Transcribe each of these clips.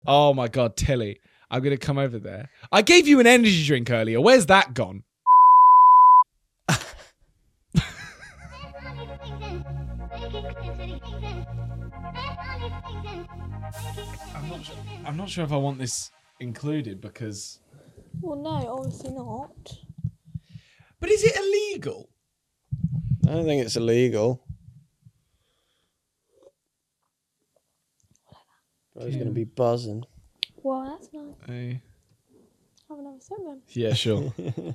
Oh my God, Tilly. I'm going to come over there. I gave you an energy drink earlier. Where's that gone? I'm not sure if I want this included because... Well, no, obviously not. But is it illegal? I don't think it's illegal. Bro's going to be buzzing. Well, that's nice. Hey. Have another sip then. Yeah, sure.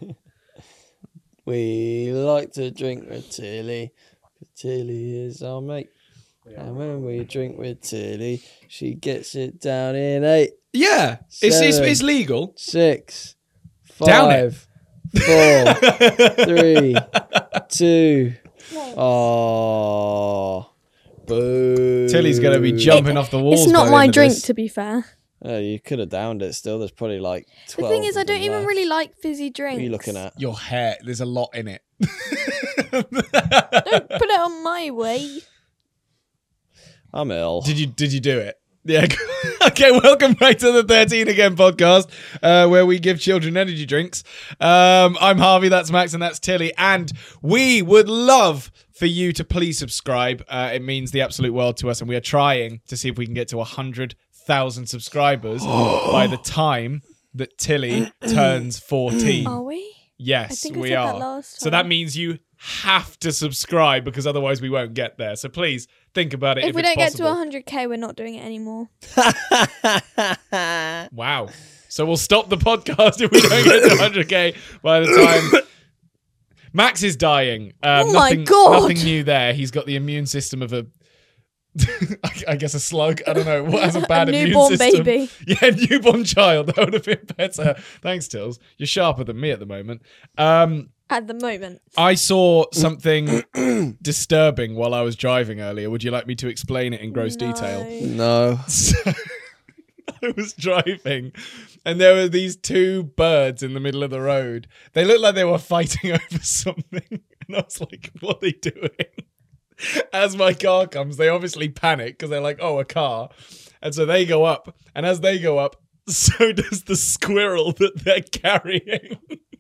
We like to drink with Tilly, 'cause Tilly is our mate. And when we drink with Tilly, she gets it down in 8, Yeah, it's legal. 6, Down it. 5, 4, 3, 2. No. Oh, boo. Tilly's going to be jumping off the walls. It's not by the my end of drink, this. to be fair. Oh, you could have downed it still. There's probably like 12. The thing is, I of them don't even left. really like fizzy drinks. What are you looking at? Your hair, there's a lot in it. Don't put it on my way. I'm ill. Did you do it? Yeah. Okay, welcome back to the 13 Again podcast, where we give children energy drinks. I'm Harvey, that's Max, and that's Tilly. And we would love for you to please subscribe. It means the absolute world to us, and we are trying to see if we can get to 100,000 subscribers by the time that Tilly turns 14. Are we? Yes, I think I we said are. that last So that time. means you have to subscribe because otherwise we won't get there. So please think about it. If we it's don't get possible. to 100k, we're not doing it anymore. Wow. So we'll stop the podcast if we don't get to 100k by the time. Max is dying. Oh my God. Nothing new there. He's got the immune system of a, I guess a slug. I don't know. What has a bad immune newborn system? baby. Yeah, newborn child. That would have been better. Thanks, Tills. You're sharper than me at the moment. At the moment. I saw something disturbing while I was driving earlier. Would you like me to explain it in gross detail? No. So, I was driving and there were these two birds in the middle of the road. They looked like they were fighting over something. And I was like, what are they doing? As my car comes, they obviously panic because they're like, oh, a car. And so they go up. And as they go up, so does the squirrel that they're carrying.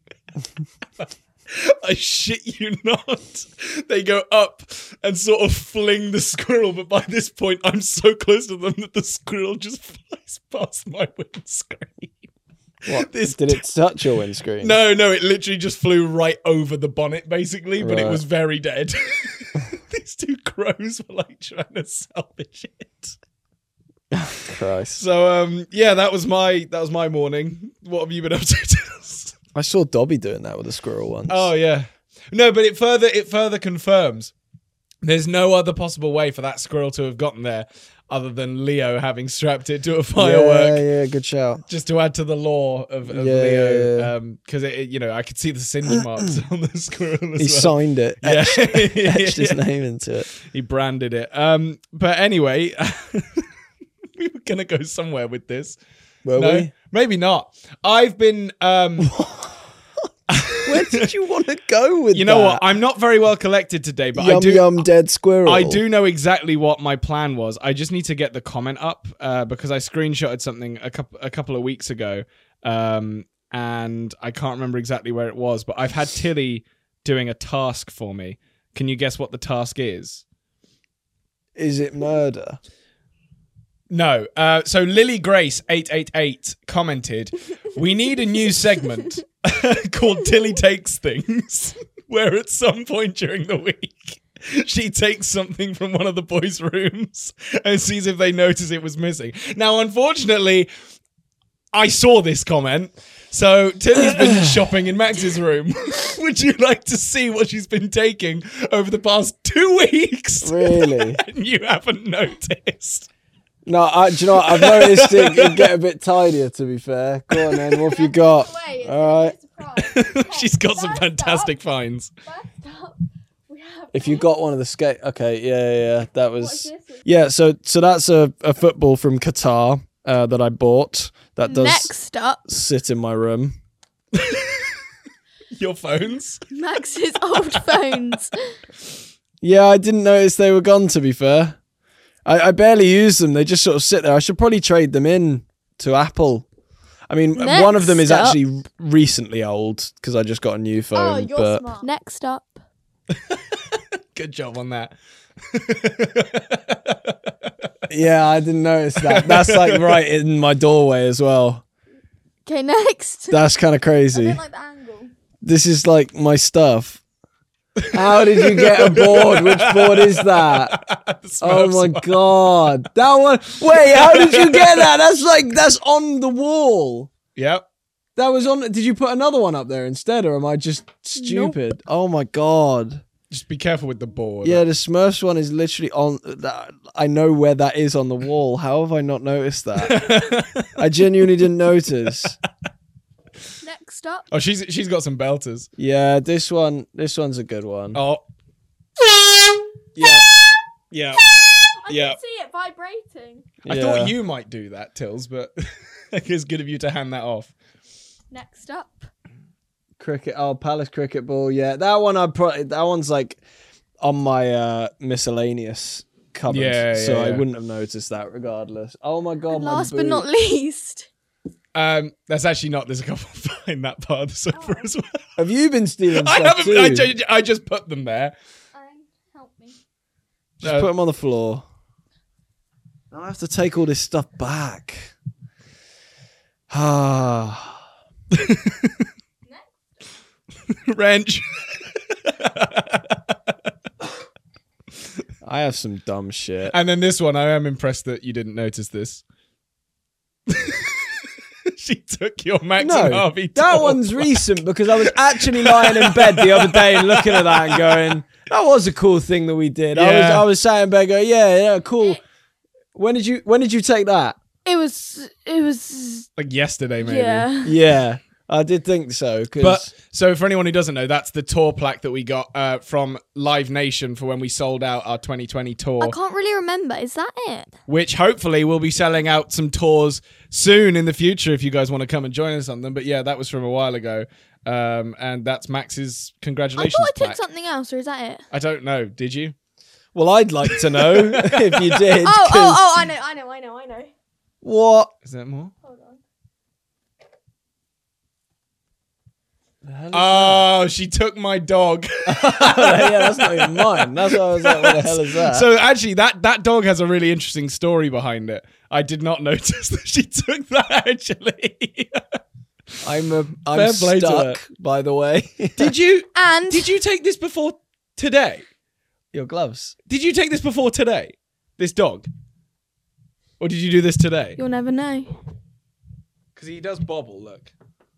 I shit you not. They go up and sort of fling the squirrel, but by this point, I'm so close to them that the squirrel just flies past my windscreen. What? Did it touch your windscreen? No, it literally just flew right over the bonnet, basically, but it Right. was very dead. These two crows were like trying to salvage it. Christ. So, yeah, that was my morning. What have you been up to, Tills? I saw Dobby doing that with a squirrel once. Oh yeah, no, but it further confirms there's no other possible way for that squirrel to have gotten there other than Leo having strapped it to a firework. Yeah, good shout. Just to add to the lore of Leo, because I could see the singe marks on the squirrel as He well. signed it, Yeah. etched his name into it. He branded it. But anyway, we were gonna go somewhere with this. Were No, we? maybe not. I've been. Where did you want to go with that? You know what? I'm not very well collected today, but Yum dead squirrel. I do know exactly what my plan was. I just need to get the comment up because I screenshotted something a couple of weeks ago, and I can't remember exactly where it was. But I've had Tilly doing a task for me. Can you guess what the task is? Is it murder? No. So Lily Grace 888 commented, "We need a new segment called Tilly Takes Things, where at some point during the week she takes something from one of the boys' rooms and sees if they notice it was missing." Now, unfortunately, I saw this comment. So Tilly's been shopping in Max's room. Would you like to see what she's been taking over the past 2 weeks? Really? And you haven't noticed. No, do you know what? I've noticed it get a bit tidier, to be fair. Go on then, what have you got? All right. She's got some fantastic finds. If you got one of the skate... Okay, yeah. That was... What's this? Yeah, so that's a football from Qatar that I bought. That does Next up, sit in my room. Your phones? Max's old phones. Yeah, I didn't notice they were gone, to be fair. I barely use them. They just sort of sit there. I should probably trade them in to Apple. I mean, Next one of them is up. actually recently old because I just got a new phone. Oh, you're but smart. Next up. Good job on that. yeah, I didn't notice that. That's like right in my doorway as well. Okay, next. That's kind of I crazy. don't like the angle. This is like my stuff. How did you get a board? Which board is that? The Oh Smurfs my one. god. That one. Wait, how did you get that? That's on the wall. Yep. That was on. Did you put another one up there instead, or am I just stupid? Oh my god. Just be careful with the board. Yeah, the Smurfs one is literally on. I know where that is on the wall. How have I not noticed that? I genuinely didn't notice. Next up. Oh, she's got some belters. Yeah, this one's a good one. Oh. Yeah. Yeah. I Yeah. can see it vibrating. I Yeah. thought you might do that, Tills, but it's good of you to hand that off. Next up. Cricket. Oh, Palace cricket ball. Yeah, that one. That one's like on my miscellaneous cupboard, Yeah, so I yeah. wouldn't have noticed that regardless. Oh my god, my Last but boot. not least. That's actually not. There's a couple behind that part of the sofa as well. Have you been stealing I stuff haven't. too? I just put them there. Help me. Just put them on the floor. Now I have to take all this stuff back. Ah. Wrench. I have some dumb shit. And then this one, I am impressed that you didn't notice this. She took your Max and No, Harvey. that tour. one's recent because I was actually lying in bed the other day and looking at that and going, that was a cool thing that we did. Yeah. I was sat in bed going, yeah, cool. When did you take that? It was. like yesterday, maybe. Yeah. Yeah, I did think so. But so for anyone who doesn't know, that's the tour plaque that we got from Live Nation for when we sold out our 2020 tour, I can't really remember. Is that it? which hopefully we'll be selling out some tours soon in the future if you guys want to come and join us on them. But yeah, that was from a while ago. And that's Max's I congratulations thought I took plaque. something else, or is that it? I don't know. Did you? well, I'd like to know if you did. Oh, 'cause- I know. What? Is there more? Hold on. The hell is Oh, she took my dog. that? Yeah, that's not even mine. That's why I was like, what the hell is that? So actually, that dog has a really interesting story behind it. I did not notice that she took that. Actually, I'm Fair play to her. stuck, by the way. did you And take this before today? Your gloves. Did you take this before today? This dog, or did you do this today? you'll never know. Because he does bobble. Look.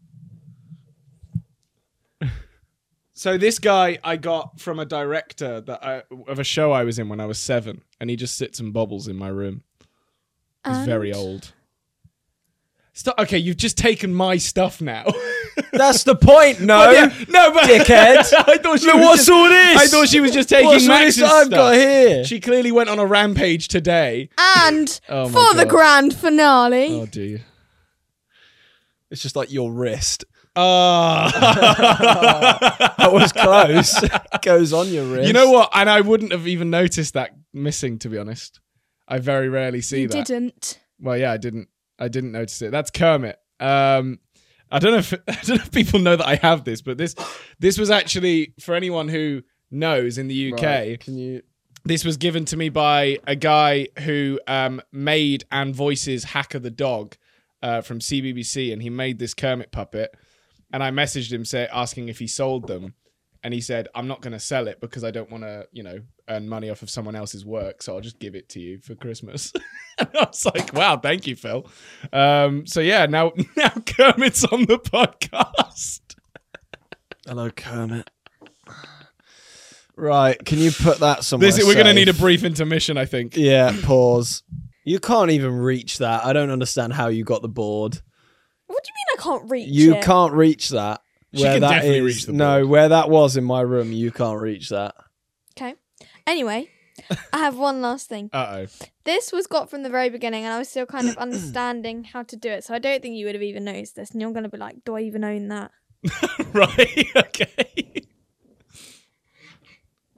So this guy I got from a director of a show I was in when I was 7, and he just sits and bobbles in my room. He's very And- old. Stop. Okay, you've just taken my stuff now. That's the point, no? But yeah, no, but dickhead. I thought she Look, was what's just, all this? I thought she was just taking What's all Max's this I've stuff. got here? She clearly went on a rampage today. And Oh my for the God. grand finale, Oh dear. It's just like your wrist. Oh. That was close. Goes on your wrist. You know what? And I wouldn't have even noticed that missing, to be honest. I very rarely see you that. didn't. Well, yeah, I didn't notice it. That's Kermit. I don't know if people know that I have this, but this was actually, for anyone who knows in the UK, Right, can you? this was given to me by a guy who made and voices Hacker the dog from CBBC, and he made this Kermit puppet. And I messaged him asking if he sold them, and he said, "I'm not going to sell it because I don't want to, earn money off of someone else's work, so I'll just give it to you for Christmas." And I was like, "Wow, thank you, Phil." So yeah, now Kermit's on the podcast. Hello, Kermit. Right, can you put that somewhere? We're going to need a safe? brief intermission, I think. Yeah, pause. You can't even reach that. I don't understand how you got the board. What do you mean I can't reach You it? can't reach that. She Where can that definitely is- reach the No, board. where that was in my room, you can't reach that. Okay. Anyway, I have one last thing. Uh-oh. This was got from the very beginning, and I was still kind of understanding how to do it. So I don't think you would have even noticed this. And you're going to be like, "Do I even own that?" Right, okay.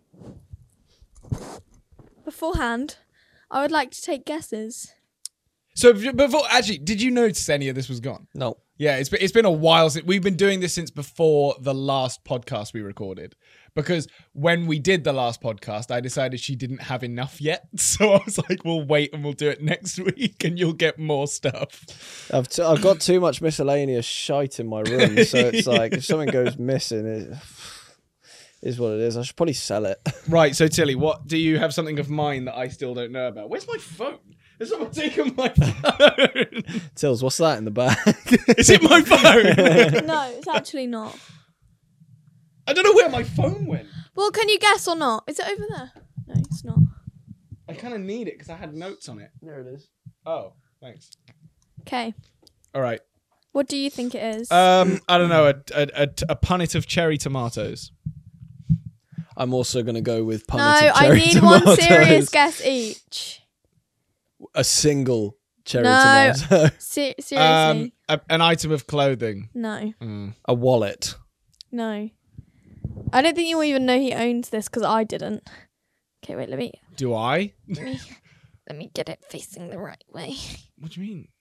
Beforehand, I would like to take guesses. So before, actually, did you notice any of this was gone? No. Yeah, it's been a while since we've been doing this since before the last podcast we recorded. Because when we did the last podcast, I decided she didn't have enough yet. So I was like, we'll wait and we'll do it next week and you'll get more stuff. I've got too much miscellaneous shite in my room, so it's like if something goes missing, it is what it is. I should probably sell it. Right, so Tilly, what do you have something of mine that I still don't know about? Where's my phone? Has someone taken my phone? Tills, what's that in the bag? Is it my phone? No, it's actually not. I don't know where my phone went. Well, can you guess or not? Is it over there? No, it's not. I kind of need it because I had notes on it. There it is. Oh, thanks. Okay. All right. What do you think it is? I don't know, a punnet of cherry tomatoes. I'm also going to go with no, punnet of I cherry need tomatoes. one serious guess each. A single cherry No. tomato. Seriously. An item of clothing. No. A wallet. No. I don't think you even know he owns this because I didn't. Okay, wait, let me get it facing the right way. What do you mean?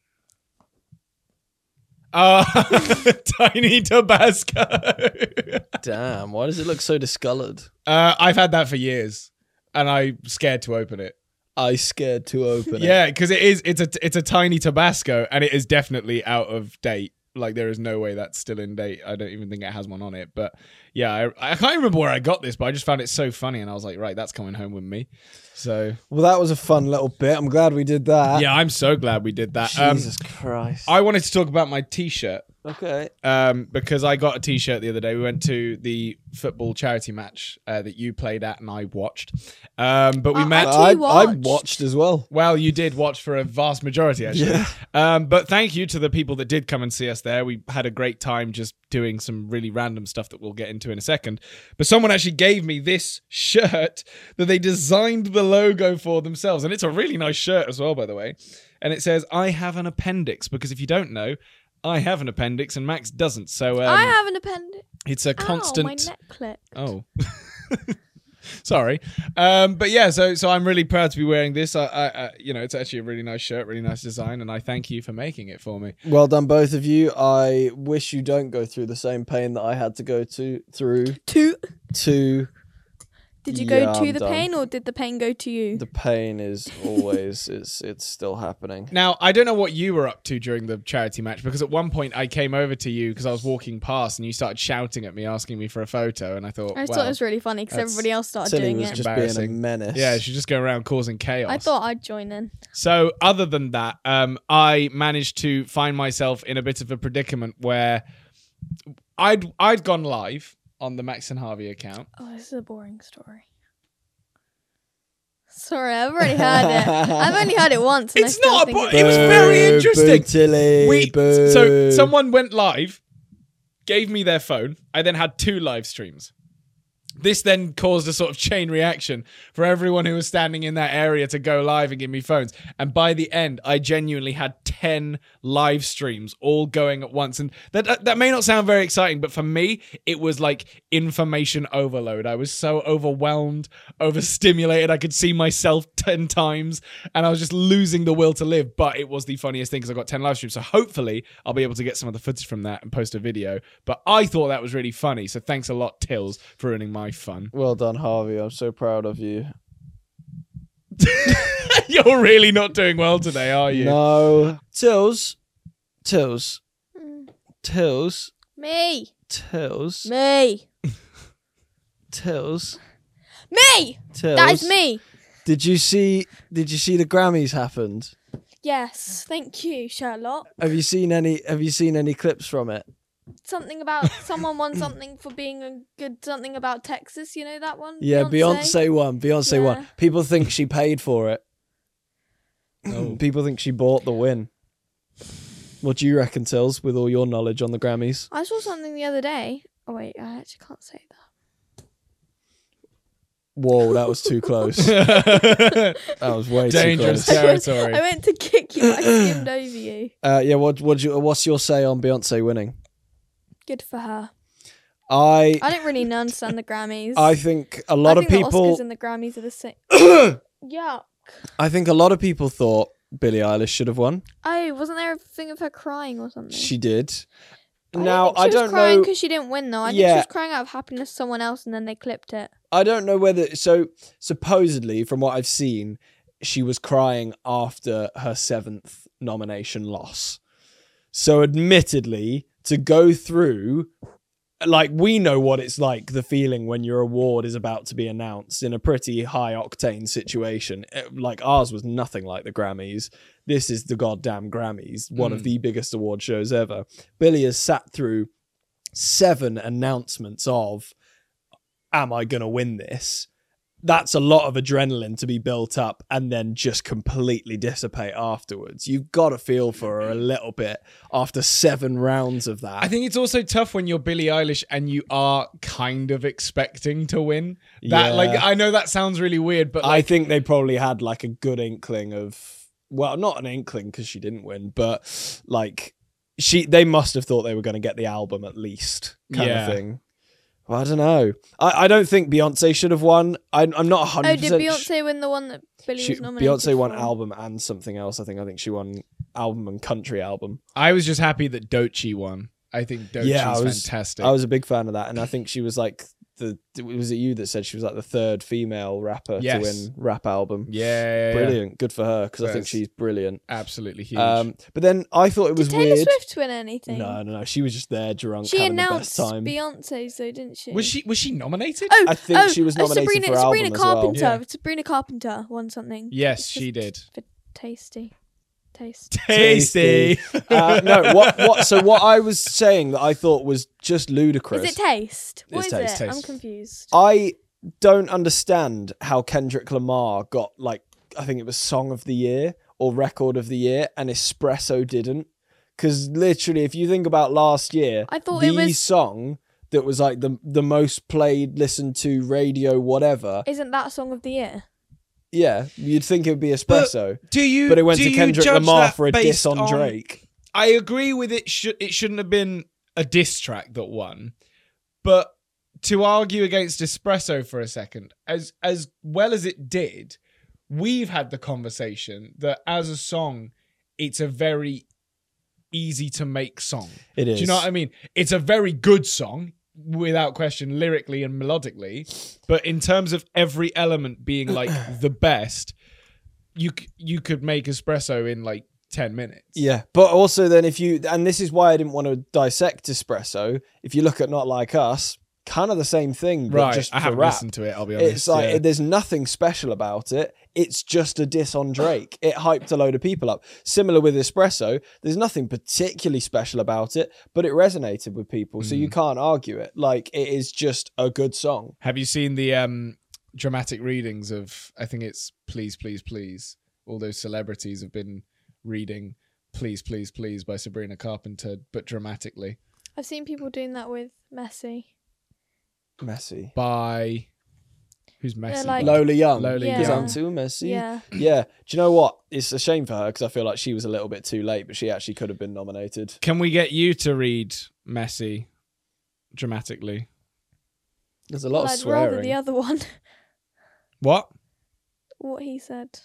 Tiny Tabasco. Damn, why does it look so discoloured? I've had that for years, and I'm scared to open it. I scared to open it. Yeah, because it's a tiny Tabasco, and it is definitely out of date. Like, there is no way that's still in date. I don't even think it has one on it. But yeah, I can't remember where I got this, but I just found it so funny, and I was like, right, that's coming home with me. So, well, that was a fun little bit. I'm glad we did that. yeah, I'm so glad we did that. Jesus Christ. I wanted to talk about my T-shirt. Okay. Because I got a T-shirt the other day. We went to the football charity match that you played at and I watched. But we met. I I watched as well. Well, you did watch for a vast majority, actually. Yeah. But thank you to the people that did come and see us there. We had a great time just doing some really random stuff that we'll get into in a second. But someone actually gave me this shirt that they designed the logo for themselves. And it's a really nice shirt as well, by the way. And it says, I have an appendix. Because if you don't know, I have an appendix and Max doesn't. So I have an appendix. it's a constant. Ow, my neck clipped. Oh. Sorry. But yeah, so I'm really proud to be wearing this. I it's actually a really nice shirt, really nice design, and I thank you for making it for me. Well done, both of you. I wish you don't go through the same pain that I had to go through to. Did you Yeah, go to I'm the done. pain or did the pain go to you? The pain is always it's still happening. Now, I don't know what you were up to during the charity match, because at one point I came over to you because I was walking past and you started shouting at me, asking me for a photo, and I thought, I just thought it was really funny because that's- everybody else started Tilly doing was it. just being a Embarrassing. menace. yeah, she's just going around causing chaos. I thought I'd join in. So other than that, I managed to find myself in a bit of a predicament where I'd gone live on the Max and Harvey account. Oh, this is a boring story. Sorry, I've already heard it. I've only heard it once. And It's I still not a think bo- it's- It was very interesting. Boo, Tilly, boo. So someone went live, gave me their phone. I then had 2 live streams. This then caused a sort of chain reaction for everyone who was standing in that area to go live and give me phones. And by the end, I genuinely had 10 live streams all going at once. And that may not sound very exciting, but for me, it was like information overload. I was so overwhelmed, overstimulated. I could see myself 10 times and I was just losing the will to live. But it was the funniest thing because I got 10 live streams. So hopefully I'll be able to get some of the footage from that and post a video. But I thought that was really funny. So thanks a lot, Tills, for ruining my fun. Well done, Harvey. I'm so proud of you. You're really not doing well today, are you? No. Tills. Mm. Me. That is me. Did you see the Grammys happened? Yes, thank you, Sherlock. Have you seen any clips from it? Something about someone won something for being a good something about Texas. You know that one? Yeah, Beyonce won. Yeah. People think she paid for it. Oh. People think she bought the win. What do you reckon, Tills, with all your knowledge on the Grammys? I saw something the other day. Oh wait, I actually can't say that. Whoa, that was too close. That was way Dangerous too close. territory. I went to kick you, I skimmed over you. Yeah, what's your say on Beyonce winning? Good for her. I I don't really understand the Grammys. I think a lot I of think people the Oscars and the Grammys are the same. Yuck. I think a lot of people thought Billie Eilish should have won. Oh, wasn't there a thing of her crying or something? She did. But Now, I I don't crying know. because she didn't win, though. I think she Yeah. was crying out of happiness to someone else, and then they clipped it. I don't know whether. So, supposedly, from what I've seen, she was crying after her 7th nomination loss. So, admittedly, to go through, like, we know what it's like, the feeling when your award is about to be announced in a pretty high octane situation. Like, ours was nothing like the Grammys. This is the goddamn Grammys, one of the biggest award shows ever. Billie has sat through 7 announcements of, am I going to win this? That's a lot of adrenaline to be built up and then just completely dissipate afterwards. You've got to feel for her a little bit after 7 rounds of that. I think it's also tough when you're Billie Eilish and you are kind of expecting to win. That, Yeah. like, I know that sounds really weird, but I like, think they probably had like a good inkling of, well, not an inkling because she didn't win, but like they must have thought they were going to get the album at least, kind Yeah. of thing. Well, I don't know. I don't think Beyonce should have won. I'm not 100%. Oh, did Beyonce win the one that Billie was nominated Beyonce won for? album and something else. I think she won album and country album. I was just happy that Doechii won. I think Doechie's fantastic. I was a big fan of that, and I think she was like was it you that said she was like the 3rd female rapper to win rap album? yeah. Brilliant, good for her because I think Yes. she's brilliant. Absolutely huge. But then I thought it was Did Taylor weird. Swift win anything? No. She was just there drunk, She having the announced best time. Beyonce's, though, didn't she? was she nominated? Oh, I think she was nominated Sabrina, for Sabrina album as well. Carpenter. Yeah. Sabrina Carpenter won something. Yes, It's she just did. For tasty. Taste. Tasty. No, what? So what I was saying that I thought was just ludicrous. Is it taste? What It's is taste, it? taste. I'm confused. I don't understand how Kendrick Lamar got, like, I think it was Song of the Year or Record of the Year, and Espresso didn't. Because literally, if you think about last year, I thought the it was- song that was like the most played, listened to, radio, whatever. Isn't that Song of the Year? Yeah, you'd think it would be Espresso. Do you? But it went do to you Kendrick judge Lamar that for a diss based on Drake. I agree with it. It shouldn't have been a diss track that won, but to argue against Espresso for a second, as well as it did, we've had the conversation that as a song, it's a very easy to make song. It is. Do you know what I mean? It's a very good song, without question, lyrically and melodically. But in terms of every element being like the best, you could make Espresso in like 10 minutes. Yeah, but also then and this is why I didn't want to dissect Espresso. If you look at Not Like Us, kind of the same thing, but Right. just I for haven't rap. listened to it, I'll be honest. It's like yeah. there's nothing special about it. It's just a diss on Drake. It hyped a load of people up. Similar with Espresso, there's nothing particularly special about it, but it resonated with people, so you can't argue it. Like, it is just a good song. Have you seen the dramatic readings of, I think it's Please, Please, Please? All those celebrities have been reading Please, Please, Please by Sabrina Carpenter, but dramatically. I've seen people doing that with Messi. Messy. By... Who's Messi? like- Lola Young. Lola Yeah. Because Young. I'm too messy. Yeah. Yeah. Do you know what? It's a shame for her because I feel like she was a little bit too late, but she actually could have been nominated. Can we get you to read Messi dramatically? There's a lot Well, of I'd rather swearing. the other one. What? What he said.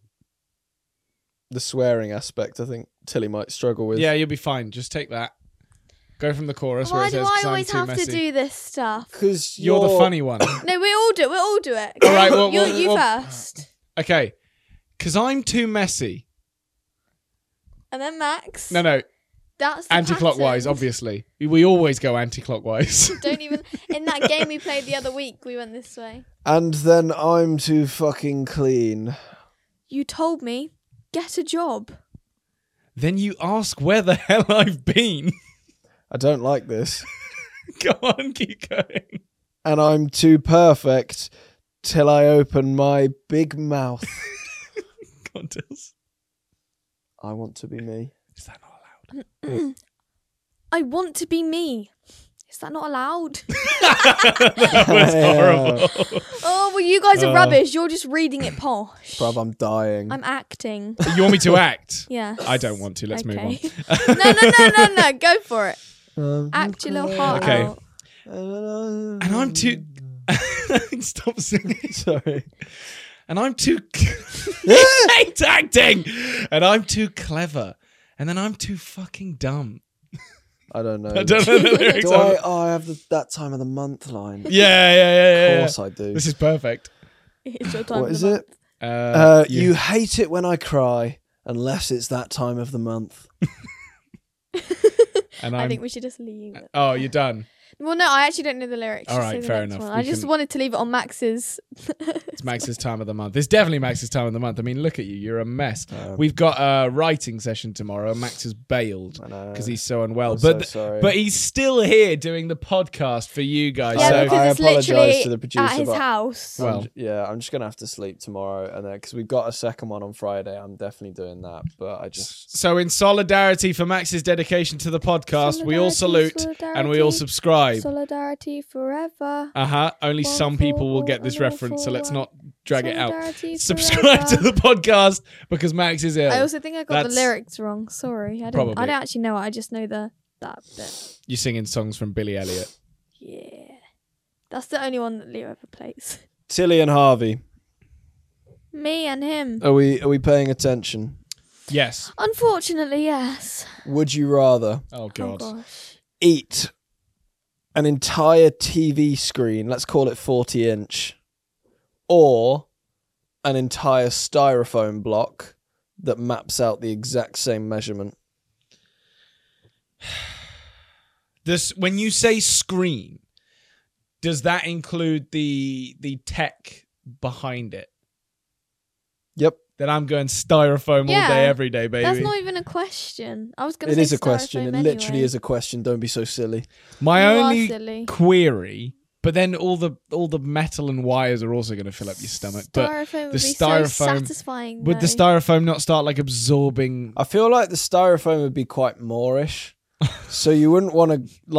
The swearing aspect, I think Tilly might struggle with. Yeah, you'll be fine. Just take that. Go from the chorus where Why it do says, I 'cause I'm always too have messy. to do this stuff? Because You're the funny one. No, we all do it. We'll all do it. All right, well, you well- first. Okay. Because I'm too messy. And then Max. No. That's the Anti-clockwise, pattern. obviously. We always go anti-clockwise. Don't even... In that game we played the other week, we went this way. And then I'm too fucking clean. You told me, get a job. Then you ask where the hell I've been. I don't like this. Go on, keep going. And I'm too perfect till I open my big mouth. Go on, Tills. I want to be me. Is that not allowed? I want to be me. Is that not allowed? That was horrible. Oh, well, you guys are rubbish. You're just reading it posh. Bruv, I'm dying. I'm acting. You want me to act? Yeah. I don't want to. Let's move on. No. Go for it. Act your little heart Okay. out. And I'm too... Stop singing. Sorry. and I'm too hate acting, and I'm too clever, and then I'm too fucking dumb. I don't know. I don't know the lyrics. Do I have that time of the month line. Yeah. Of course I do. This is perfect. It's your time What of is the it? month. You hate it when I cry, unless it's that time of the month. And I think we should just leave it. Oh, you're done. Well, no, I actually don't know the lyrics. All Just right, say the fair next enough. one. I just wanted to leave it on Max's. It's Max's time of the month. It's definitely Max's time of the month. I mean, look at you. You're a mess. We've got a writing session tomorrow. Max has bailed because he's so unwell. I'm but so sorry. but he's still here doing the podcast for you guys. Yeah, so because I it's apologise literally to the producer, at his but- house. Well, I'm just gonna have to sleep tomorrow, and then because we've got a second one on Friday, I'm definitely doing that. But I just so in solidarity for Max's dedication to the podcast, we all salute and we all subscribe. Solidarity forever. Only One some for people will get all this and all reference, so for let's one. not drag it out. Solidarity Subscribe to forever. the podcast because Max is ill. I also think I got That's- the lyrics wrong. Sorry, I Probably. don't actually know it. I just know that bit. You're singing songs from Billy Elliot. Yeah, that's the only one that Leo ever plays. Tilly and Harvey. Me and him. Are we paying attention? Yes. Unfortunately, yes. Would you rather Oh Oh God. gosh. eat an entire TV screen, let's call it 40-inch, or an entire styrofoam block that maps out the exact same measurement? This when you say screen, does that include the tech behind it? Yep. Then I'm going styrofoam all Yeah, day, every day, baby. That's not even a question. I was going to It say is a question. It styrofoam literally anyway. is a question. Don't be so silly. My You are only silly. query, but then all the metal and wires are also going to fill up your stomach. But Styrofoam would the be so styrofoam- satisfying. would the though. styrofoam not start like absorbing? I feel like the styrofoam would be quite moreish, so you wouldn't want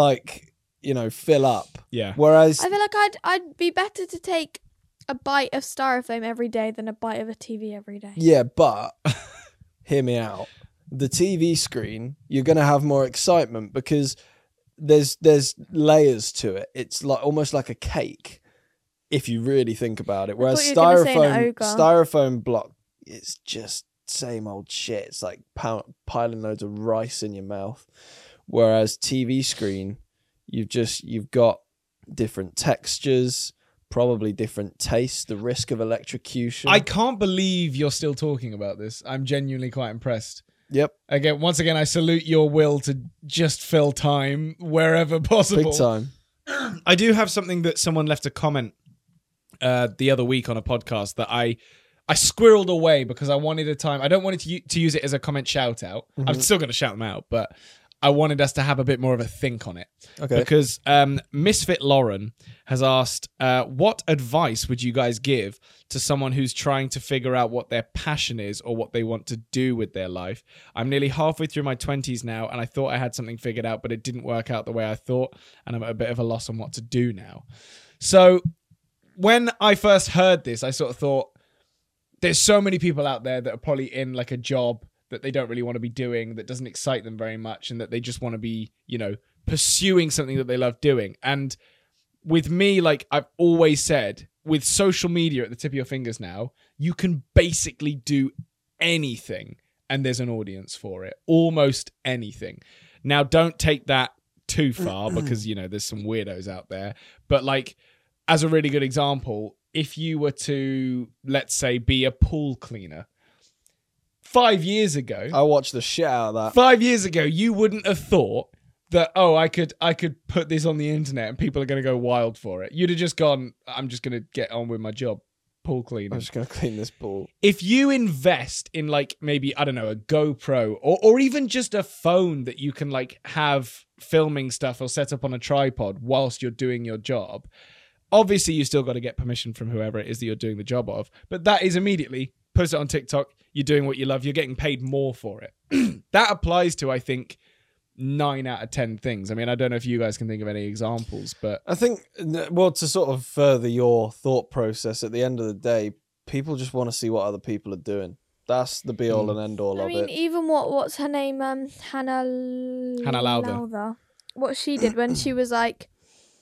to, fill up. Yeah. Whereas, I feel like I'd be better to take a bite of styrofoam every day than a bite of a TV every day. yeah, but hear me out. The TV screen, you're going to have more excitement because there's layers to it. It's like almost like a cake, if you really think about it. Whereas thought you were gonna say an ogre. styrofoam block, it's just same old shit. It's like piling loads of rice in your mouth. Whereas TV screen, you've got different textures, probably different tastes, the risk of electrocution. I can't believe you're still talking about this. I'm genuinely quite impressed. Yep, Once again, I salute your will to just fill time wherever possible. big time. I do have something that someone left a comment the other week on a podcast that I squirreled away because I wanted a time. I don't want it to use it as a comment shout out. I'm still going to shout them out, but I wanted us to have a bit more of a think on it. Okay. Because Misfit Lauren has asked, what advice would you guys give to someone who's trying to figure out what their passion is or what they want to do with their life? I'm nearly halfway through my 20s now, and I thought I had something figured out, but it didn't work out the way I thought, and I'm at a bit of a loss on what to do now. So when I first heard this, I sort of thought, there's so many people out there that are probably in like a job that they don't really want to be doing, that doesn't excite them very much, and that they just want to be, pursuing something that they love doing. And with me, like I've always said, with social media at the tip of your fingers now, you can basically do anything and there's an audience for it. Almost anything. Now, don't take that too far because, there's some weirdos out there. But like, as a really good example, if you were to, let's say, be a pool cleaner, 5 years ago, I watched the shit out of that. 5 years ago, you wouldn't have thought that, I could put this on the internet and people are going to go wild for it. You'd have just gone, I'm just going to get on with my job, pool cleaning. I'm just going to clean this pool. If you invest in like maybe, I don't know, a GoPro or even just a phone that you can like have filming stuff or set up on a tripod whilst you're doing your job, obviously you still got to get permission from whoever it is that you're doing the job of. But that is immediately, post it on TikTok, you're doing what you love, you're getting paid more for it. That applies to, I think, 9 out of 10 things. I mean, I don't know if you guys can think of any examples, but I think, well, to sort of further your thought process, at the end of the day, people just want to see what other people are doing. That's the be all and end all I of mean, it. even what's her name? Hannah Lowther. What she did when she was like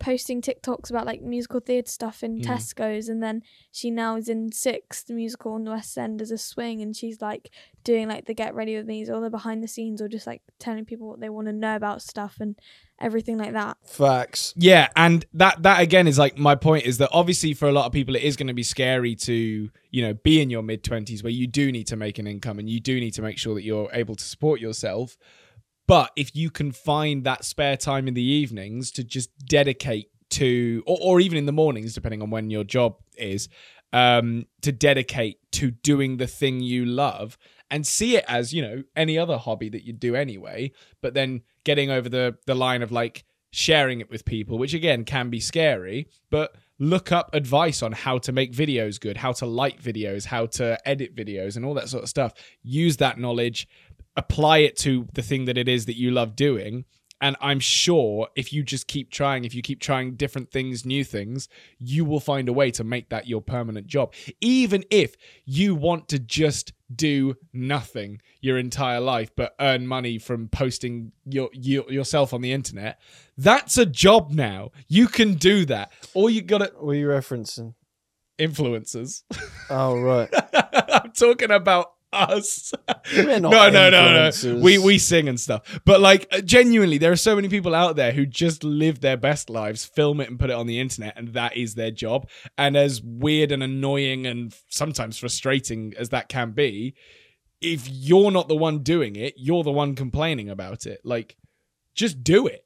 posting TikToks about like musical theatre stuff in Tesco's, and then she now is in Six, the musical in the West End, as a swing, and she's like doing like the Get Ready With Me's, all the behind the scenes, or just like telling people what they want to know about stuff and everything like that. Facts. Yeah, and that again is like my point is that obviously for a lot of people it is going to be scary to, be in your mid-20s where you do need to make an income and you do need to make sure that you're able to support yourself. But if you can find that spare time in the evenings to just dedicate to, or even in the mornings, depending on when your job is, to dedicate to doing the thing you love and see it as, any other hobby that you do anyway, but then getting over the line of like sharing it with people, which again can be scary, but look up advice on how to make videos good, how to light videos, how to edit videos and all that sort of stuff. Use that knowledge, apply it to the thing that it is that you love doing. And I'm sure if you just keep trying, if you keep trying different things, new things, you will find a way to make that your permanent job. Even if you want to just do nothing your entire life, but earn money from posting yourself on the internet, that's a job now. You can do that. All you got to... What are you referencing? Influencers. Oh, right. I'm talking about us. We're not No. influencers. We sing and stuff. But like genuinely, there are so many people out there who just live their best lives, film it and put it on the internet, and that is their job. And as weird and annoying and sometimes frustrating as that can be, if you're not the one doing it, you're the one complaining about it. Like, just do it.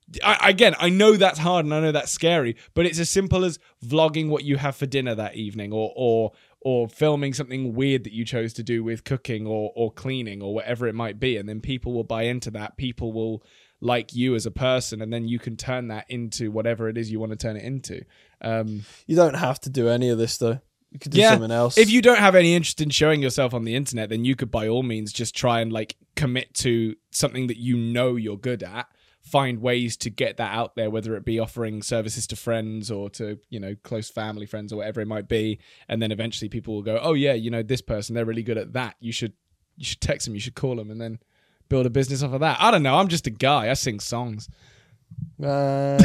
I know that's hard and I know that's scary, but it's as simple as vlogging what you have for dinner that evening, or filming something weird that you chose to do with cooking or cleaning or whatever it might be. And then people will buy into that. People will like you as a person, and then you can turn that into whatever it is you want to turn it into. You don't have to do any of this, though. You could do something else. If you don't have any interest in showing yourself on the internet, then you could by all means just try and like commit to something that you're good at. Find ways to get that out there, whether it be offering services to friends or to, close family friends or whatever it might be. And then eventually people will go, oh yeah, this person, they're really good at that. You should text them, you should call them, and then build a business off of that. I don't know. I'm just a guy. I sing songs. Was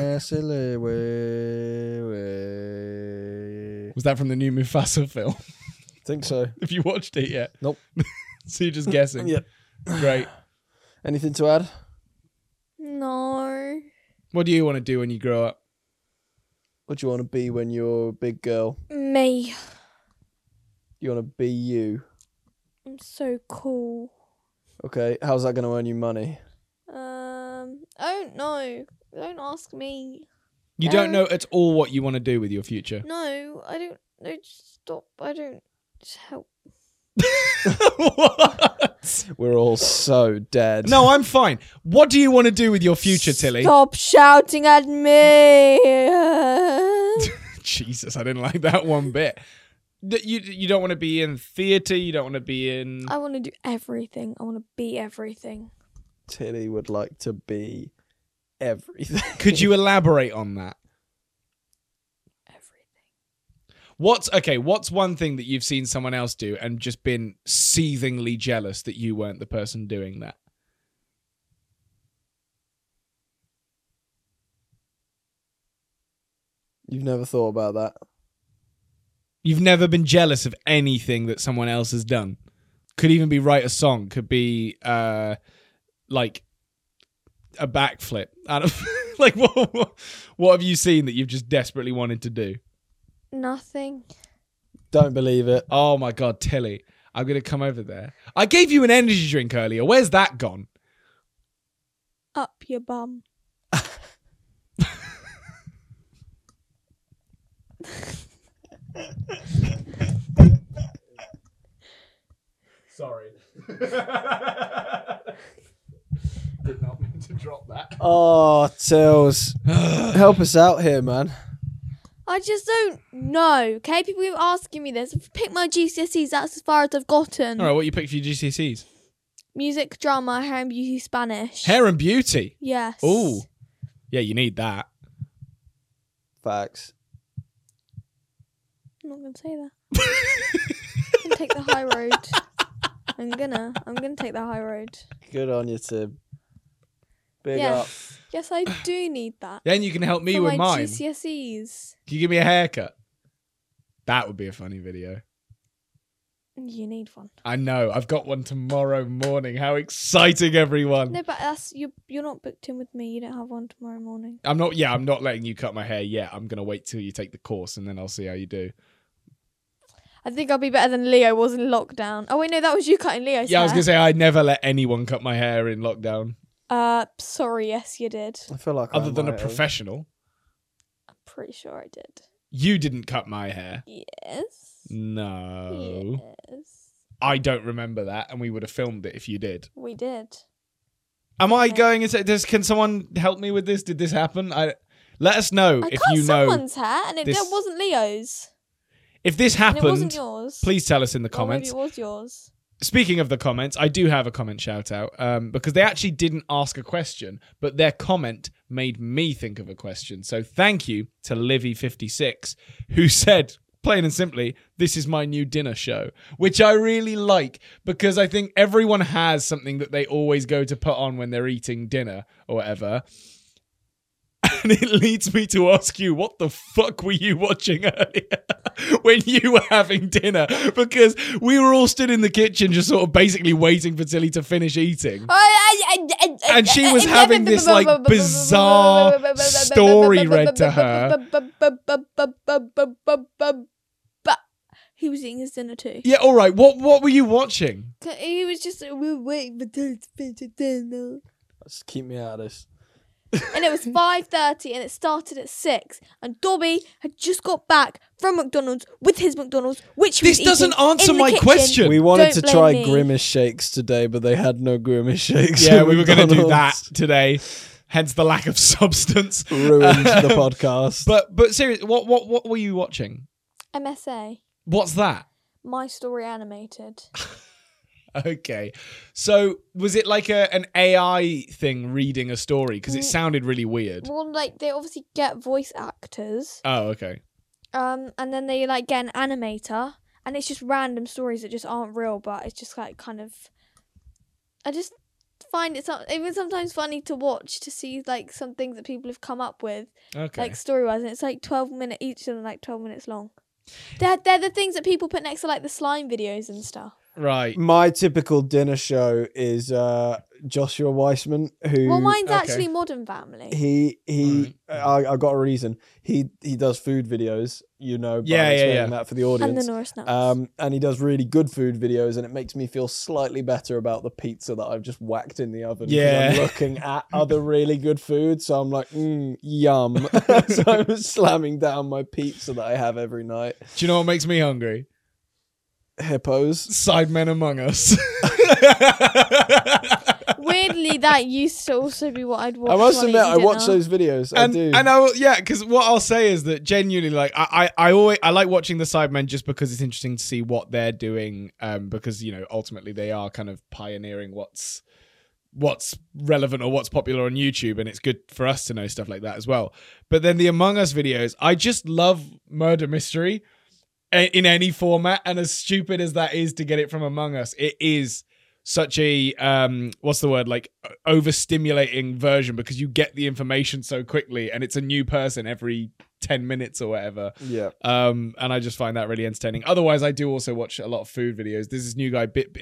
that from the new Mufasa film? Think so. Have you watched it yet? Nope. So you're just guessing? Yep. Great. Anything to add? No. What do you want to do when you grow up? What do you want to be when you're a big girl? Me. You want to be you? I'm so cool. Okay, how's that going to earn you money? I don't know. Don't ask me. You don't know at all what you want to do with your future? No, I don't. No, just stop. I don't. Just help. What? We're all so dead. No, I'm fine. What do you want to do with your future, Tilly? Stop shouting at me. Jesus, I didn't like that one bit. You don't want to be in theatre? You don't want to be in... I want to do everything. I want to be everything. Tilly would like to be everything. Could you elaborate on that? What's one thing that you've seen someone else do and just been seethingly jealous that you weren't the person doing that? You've never thought about that? You've never been jealous of anything that someone else has done? Could even be write a song. Could be like a backflip. I don't like what have you seen that you've just desperately wanted to do? Nothing. Don't believe it. Oh my God, Tilly. I'm going to come over there. I gave you an energy drink earlier. Where's that gone? Up your bum. Sorry. Did not mean to drop that. Oh, Tills. Help us out here, man. I just don't know. Okay, people keep asking me this. I've picked my GCSEs. That's as far as I've gotten. All right, what you picked for your GCSEs? Music, drama, hair and beauty, Spanish. Hair and beauty. Yes. Ooh. Yeah, you need that. Facts. I'm not gonna say that. I'm gonna take the high road. I'm gonna take the high road. Good on you, Tib. Big up. Yes, I do need that. Then you can help me for with my mine. GCSEs. Can you give me a haircut? That would be a funny video. You need one. I know. I've got one tomorrow morning. How exciting, everyone. No, but you're not booked in with me. You don't have one tomorrow morning. I'm not letting you cut my hair yet. I'm going to wait till you take the course and then I'll see how you do. I think I'll be better than Leo was in lockdown. Oh wait, no, that was you cutting Leo's hair. Yeah, I was going to say I'd never let anyone cut my hair in lockdown. Sorry, yes, you did. I feel like Other than a might have. professional. I'm pretty sure I did. You didn't cut my hair. Yes. No. Yes. I don't remember that, and we would have filmed it if you did. We did. Am I going into this? Can someone help me with this? Did this happen? Let us know I if cut you know. someone's hair, and it this- wasn't Leo's. If this And it wasn't happened, yours. please tell us in the Or maybe comments. it was yours. Speaking of the comments, I do have a comment shout out because they actually didn't ask a question, but their comment made me think of a question. So thank you to Livy56, who said, plain and simply, this is my new dinner show, which I really like because I think everyone has something that they always go to put on when they're eating dinner or whatever. And it leads me to ask you, what the fuck were you watching earlier when you were having dinner? Because we were all stood in the kitchen just sort of basically waiting for Tilly to finish eating. And she was having this like bizarre story read to her. He was eating his dinner too. Yeah, all right. What were you watching? He was just we were waiting for Tilly to finish her dinner. Just keep me out of this. And it was 5:30 and it started at 6. And Dobby had just got back from McDonald's with his McDonald's, which he This was doesn't eating answer in the my kitchen. question. We wanted Don't to blame try me. Grimace shakes today, but they had no Grimace shakes. Yeah, at we were going to do that McDonald's. today. Hence the lack of substance. Ruined the podcast. But seriously, what were you watching? MSA. What's that? My Story Animated. Okay. So was it like an AI thing reading a story? Because it sounded really weird. Well, like, they obviously get voice actors. Oh, okay. And then they, like, get an animator. And it's just random stories that just aren't real, but it's just, like, kind of... I just find it even sometimes funny to watch, to see, like, some things that people have come up with. Okay. Like, story-wise. And it's, like, 12 minutes... Each of them, like, 12 minutes long. They're the things that people put next to, like, the slime videos and stuff. Right. My typical dinner show is Joshua Weissman, who Well, mine's Okay. actually Modern Family. I got a reason. He does food videos, but Yeah, I'm yeah, explaining yeah. that for the And the audience. Norris Nuts. And he does really good food videos, and it makes me feel slightly better about the pizza that I've just whacked in the oven. 'cause Yeah. I'm looking at other really good food, so I'm like, yum. So I'm slamming down my pizza that I have every night. Do you know what makes me hungry? Hippos. Sidemen Among Us. Weirdly, that used to also be what I'd watch. I must while admit, eating I watch dinner. those videos. I do. Because what I'll say is that genuinely, like, I like watching the Sidemen just because it's interesting to see what they're doing. Because ultimately they are kind of pioneering what's relevant or what's popular on YouTube, and it's good for us to know stuff like that as well. But then the Among Us videos, I just love murder mystery in any format, and as stupid as that is to get it from Among Us, it is such a overstimulating version because you get the information so quickly, and it's a new person every 10 minutes or whatever. Yeah. And I just find that really entertaining. Otherwise, I do also watch a lot of food videos. There's this new guy, Bid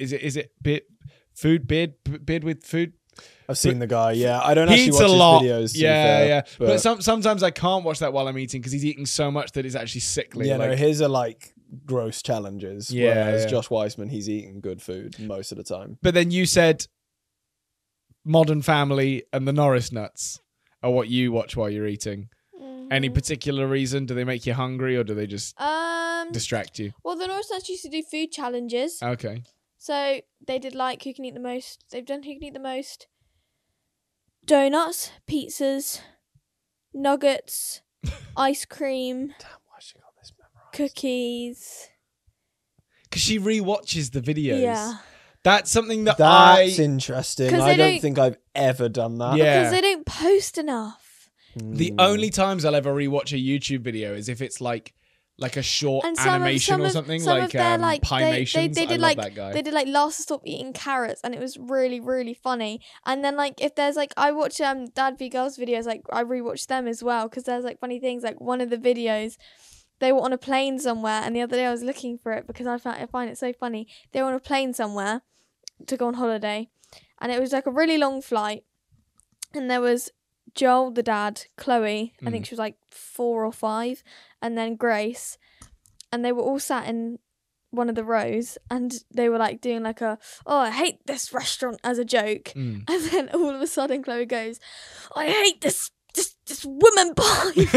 with food. I've seen the guy. Yeah, I don't actually He watch eats his a lot. videos. to be Yeah, fair, yeah. But But sometimes I can't watch that while I'm eating because he's eating so much that it's actually sickly. yeah, no, like, his are like gross challenges. Yeah, Whereas yeah. Josh Weissman, he's eating good food most of the time. but then you said Modern Family and the Norris Nuts are what you watch while you're eating. Any particular reason? Do they make you hungry or do they just distract you? Well, the Norris Nuts used to do food challenges. Okay. So they did like who can eat the most. They've done who can eat the most donuts, pizzas, nuggets, ice cream, Damn, why she got this memorized? cookies. Because she rewatches the videos. Yeah. That's something that That's interesting. 'Cause I they don't don't- think I've ever done that. Yeah. Because they don't post enough. The only times I'll ever rewatch a YouTube video is if it's like like a short And animation or something, some like of their, Pimations. they I did love like that guy. they did like last to stop eating carrots, and it was really really funny. And then like if there's like I watch Dad v Girls videos, like I rewatch them as well because there's like funny things. Like one of the videos, they were on a plane somewhere, and the other day I was looking for it because I find it so funny. They were on a plane somewhere to go on holiday, and it was like a really long flight, and there was Joel, the dad, Chloe, I think she was like 4 or 5, and then Grace, and they were all sat in one of the rows, and they were like doing like I hate this restaurant as a joke, and then all of a sudden Chloe goes, I hate this woman behind me.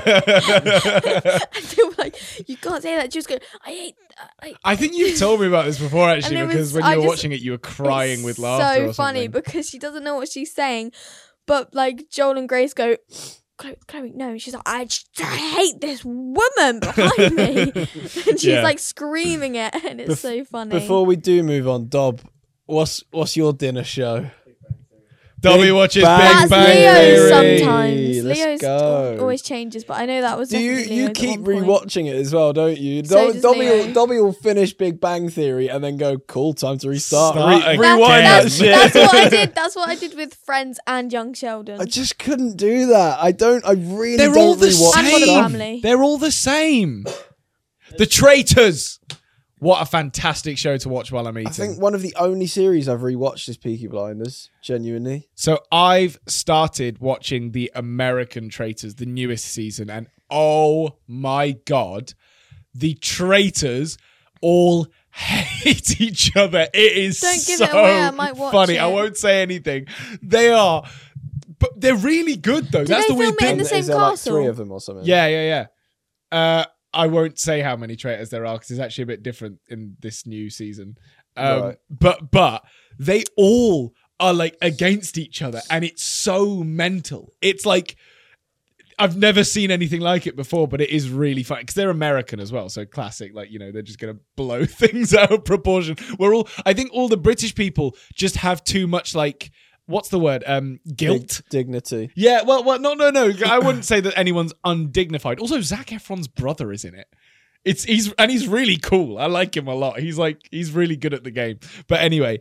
And they were like, you can't say that. She was going, I think you've told me about this before, actually, And it because was- when you I were just- watching it, you were crying It's with laughter. so or funny something. because she doesn't know what she's saying, but like Joel and Grace go, Chloe, no. She's like, I hate this woman behind me, and she's Yeah. like screaming it, and it's so funny. Before we do move on, Dob, what's your dinner show? Dobby Big watches Bang Big That's Bang Leo's Theory. sometimes. Let's Leo's go. always changes, but I know that was Do definitely you Leo's keep at one point. rewatching it as well, don't you? So does Leo. Dobby will finish Big Bang Theory and then go, cool, time to restart. Start again. Rewind that That's, shit. that's what I did. That's what I did with Friends and Young Sheldon. I just couldn't do that. I really They're don't all the rewatch And Modern same. Family. They're all the same. The Traitors. What a fantastic show to watch while I'm eating. I think one of the only series I've rewatched is Peaky Blinders, genuinely. So I've started watching the American Traitors, the newest season, and oh my god, the traitors all hate each other. It is Don't give so it away, I might watch funny. I it. won't say anything. They are, but they're really good though. That's they the weird film it in thing. the same Is there castle? like 3 of them or something? Yeah. I won't say how many traitors there are because it's actually a bit different in this new season. Right. But they all are like against each other, and it's so mental. It's like I've never seen anything like it before, but it is really fun because they're American as well. So classic, like, you know, they're just gonna blow things out of proportion. I think all the British people just have too much, like, what's the word? Guilt. Dignity. Yeah, well, no. I wouldn't say that anyone's undignified. Also, Zac Efron's brother is in it. He's really cool. I like him a lot. He's really good at the game. But anyway,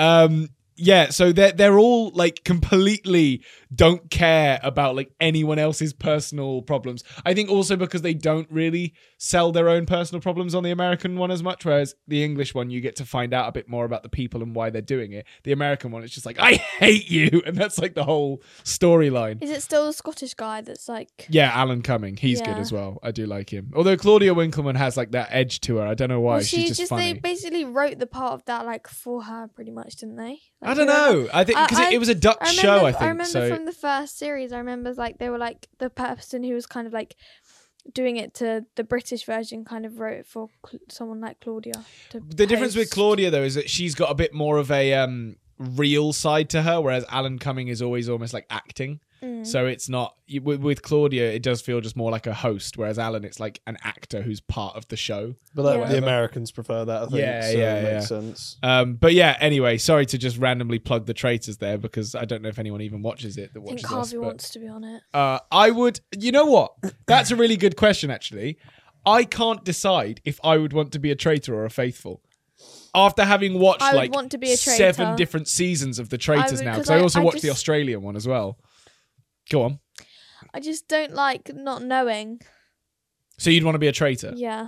yeah, so they're all like completely don't care about like anyone else's personal problems. I think also because they don't really sell their own personal problems on the American one as much, whereas the English one you get to find out a bit more about the people and why they're doing it. The American one, it's just like, I hate you, and that's like the whole storyline. Is it still the Scottish guy that's like? Yeah, Alan Cumming, he's good Yeah. as well. I do like him. Although Claudia Winkleman has like that edge to her. I don't know why. Well, She's just funny. they basically wrote the part of that like for her, pretty much, didn't they? I Like, don't know. I think because it was a Dutch show. I think I remember so. from the first series. I remember like they were like the person who was kind of like doing it to the British version kind of wrote it for someone like Claudia. The difference with Claudia though is that she's got a bit more of a real side to her, whereas Alan Cumming is always almost like acting. So it's not with Claudia. It does feel just more like a host, whereas Alan, it's like an actor who's part of the show. But Yeah. the Americans prefer that, I think. Yeah, so yeah, it makes yeah. sense. But yeah, anyway, sorry to just randomly plug the Traitors there because I don't know if anyone even watches it that I think watches us. Harvey But wants to be on it. I would. You know what? That's a really good question, actually. I can't decide if I would want to be a traitor or a faithful. After having watched I would like want to be a 7 traitor. different seasons of the Traitors would, now, 'cause because I also I watched the just- Australian one as well. Go on. I just don't like not knowing. So you'd want to be a traitor? Yeah.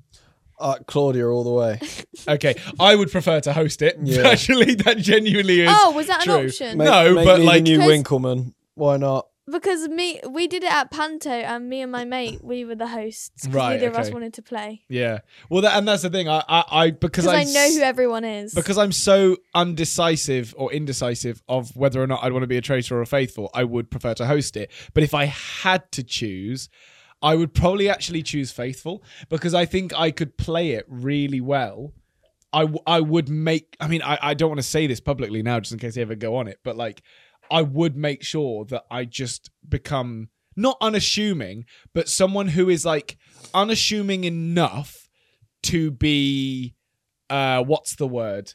Claudia all the way. Okay, I would prefer to host it. Yeah. Actually, that genuinely is. Oh, was that true. an option? No, Make but me like- the new Because- Winkleman. Why not? Because we did it at Panto, and me and my mate, we were the hosts. 'Cause Right, neither of us okay. wanted to play. Yeah. Well, and that's the thing. I because Because I know who everyone is. Because I'm so undecisive or indecisive of whether or not I'd want to be a traitor or a faithful, I would prefer to host it. But if I had to choose, I would probably actually choose faithful because I think I could play it really well. I would make, I mean, I don't want to say this publicly now just in case I ever go on it, but like, I would make sure that I just become not unassuming, but someone who is like unassuming enough to be, what's the word?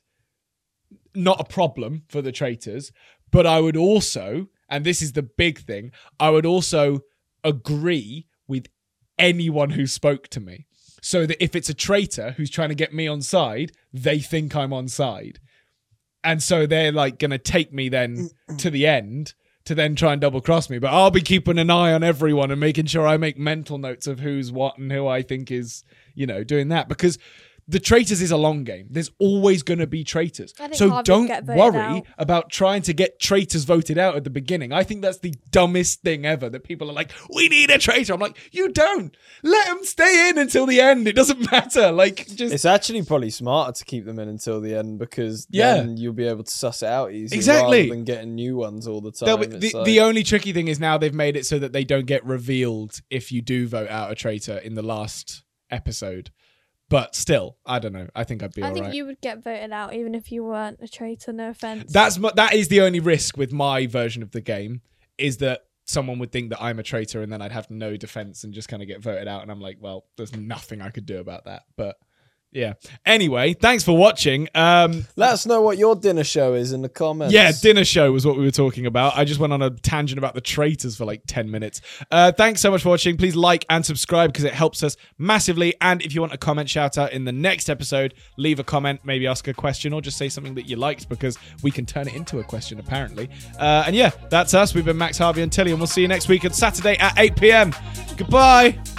Not a problem for the traitors, but I would also, and this is the big thing, I would also agree with anyone who spoke to me. So that if it's a traitor who's trying to get me on side, they think I'm on side. And so they're like going to take me then to the end to then try and double cross me. But I'll be keeping an eye on everyone and making sure I make mental notes of who's what and who I think is, doing that. Because the traitors is a long game. There's always going to be traitors. So don't worry about trying to get traitors voted out at the beginning. I think that's the dumbest thing ever, that people are like, we need a traitor. I'm like, you don't. Let them stay in until the end. It doesn't matter. It's actually probably smarter to keep them in until the end, because then you'll be able to suss it out easier. Exactly. Rather than getting new ones all the time. The only tricky thing is now they've made it so that they don't get revealed if you do vote out a traitor in the last episode. But still, I don't know. I think I'd be all right. I think you would get voted out even if you weren't a traitor, no offense. That is the only risk with my version of the game, is that someone would think that I'm a traitor and then I'd have no defense and just kind of get voted out. And I'm like, well, there's nothing I could do about that. But yeah. Anyway, thanks for watching. Let us know what your dinner show is in the comments. Yeah, dinner show was what we were talking about. I just went on a tangent about the traitors for like 10 minutes. Thanks so much for watching. Please like and subscribe because it helps us massively. And if you want a comment shout out in the next episode, leave a comment, maybe ask a question or just say something that you liked, because we can turn it into a question apparently. And yeah, that's us. We've been Max, Harvey and Tilly, and we'll see you next week on Saturday at 8 p.m. Goodbye.